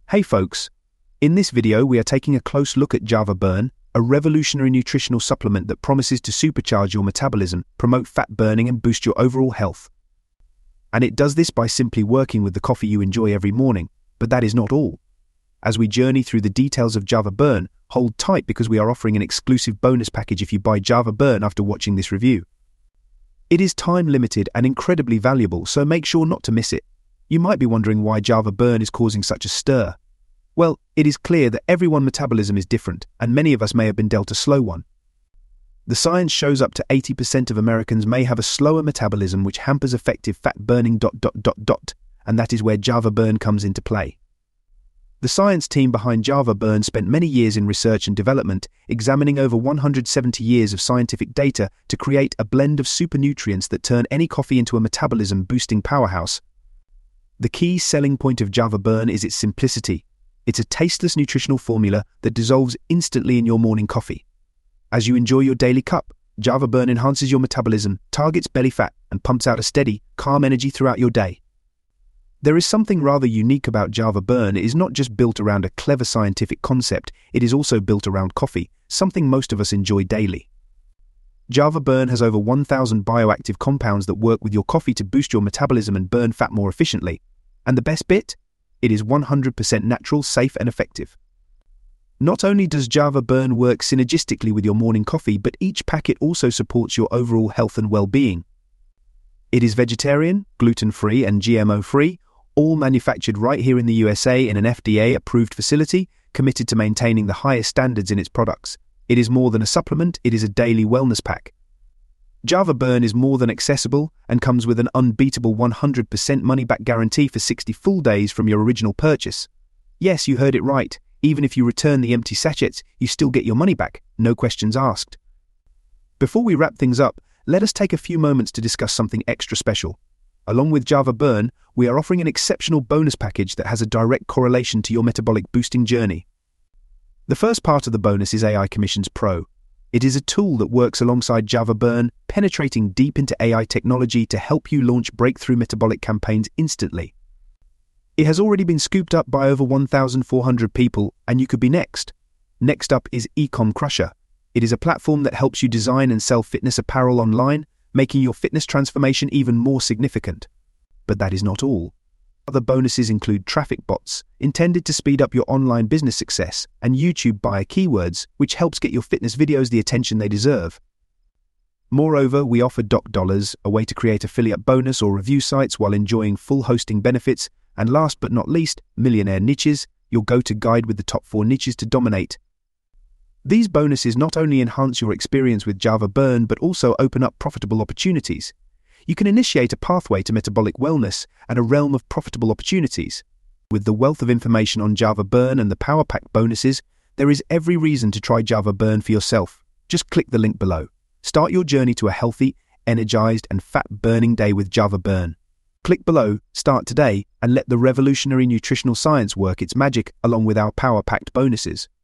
Hey folks, in this video we are taking a close look at Java Burn, a revolutionary nutritional supplement that promises to supercharge your metabolism, promote fat burning and boost your overall health. And it does this by simply working with the coffee you enjoy every morning, but that is not all. As we journey through the details of Java Burn, hold tight because we are offering an exclusive bonus package if you buy Java Burn after watching this review. It is time limited and incredibly valuable, so make sure not to miss it. You might be wondering why Java Burn is causing such a stir. Well, it is clear that everyone's metabolism is different, and many of us may have been dealt a slow one. The science shows up to 80% of Americans may have a slower metabolism which hampers effective fat burning ... and that is where Java Burn comes into play. The science team behind Java Burn spent many years in research and development, examining over 170 years of scientific data to create a blend of super nutrients that turn any coffee into a metabolism-boosting powerhouse. The key selling point of Java Burn is its simplicity. It's a tasteless nutritional formula that dissolves instantly in your morning coffee. As you enjoy your daily cup, Java Burn enhances your metabolism, targets belly fat, and pumps out a steady, calm energy throughout your day. There is something rather unique about Java Burn. It is not just built around a clever scientific concept, it is also built around coffee, something most of us enjoy daily. Java Burn has over 1,000 bioactive compounds that work with your coffee to boost your metabolism and burn fat more efficiently. And the best bit? It is 100% natural, safe and effective. Not only does Java Burn work synergistically with your morning coffee, but each packet also supports your overall health and well-being. It is vegetarian, gluten-free and GMO-free, all manufactured right here in the USA in an FDA-approved facility, committed to maintaining the highest standards in its products. It is more than a supplement, it is a daily wellness pack. Java Burn is more than accessible and comes with an unbeatable 100% money-back guarantee for 60 full days from your original purchase. Yes, you heard it right. Even if you return the empty sachets, you still get your money back, no questions asked. Before we wrap things up, let us take a few moments to discuss something extra special. Along with Java Burn, we are offering an exceptional bonus package that has a direct correlation to your metabolic boosting journey. The first part of the bonus is AI Commissions Pro. It is a tool that works alongside Java Burn, penetrating deep into AI technology to help you launch breakthrough metabolic campaigns instantly. It has already been scooped up by over 1,400 people, and you could be next. Next up is Ecom Crusher. It is a platform that helps you design and sell fitness apparel online, making your fitness transformation even more significant. But that is not all. Other bonuses include traffic bots, intended to speed up your online business success, and YouTube buyer keywords, which helps get your fitness videos the attention they deserve. Moreover, we offer $, a way to create affiliate bonus or review sites while enjoying full hosting benefits, and last but not least, Millionaire Niches, your go-to guide with the top 4 niches to dominate. These bonuses not only enhance your experience with Java Burn, but also open up profitable opportunities. You can initiate a pathway to metabolic wellness and a realm of profitable opportunities. With the wealth of information on Java Burn and the Power Pack bonuses, there is every reason to try Java Burn for yourself. Just click the link below. Start your journey to a healthy, energized and fat-burning day with Java Burn. Click below, start today, and let the revolutionary nutritional science work its magic along with our Power Packed bonuses.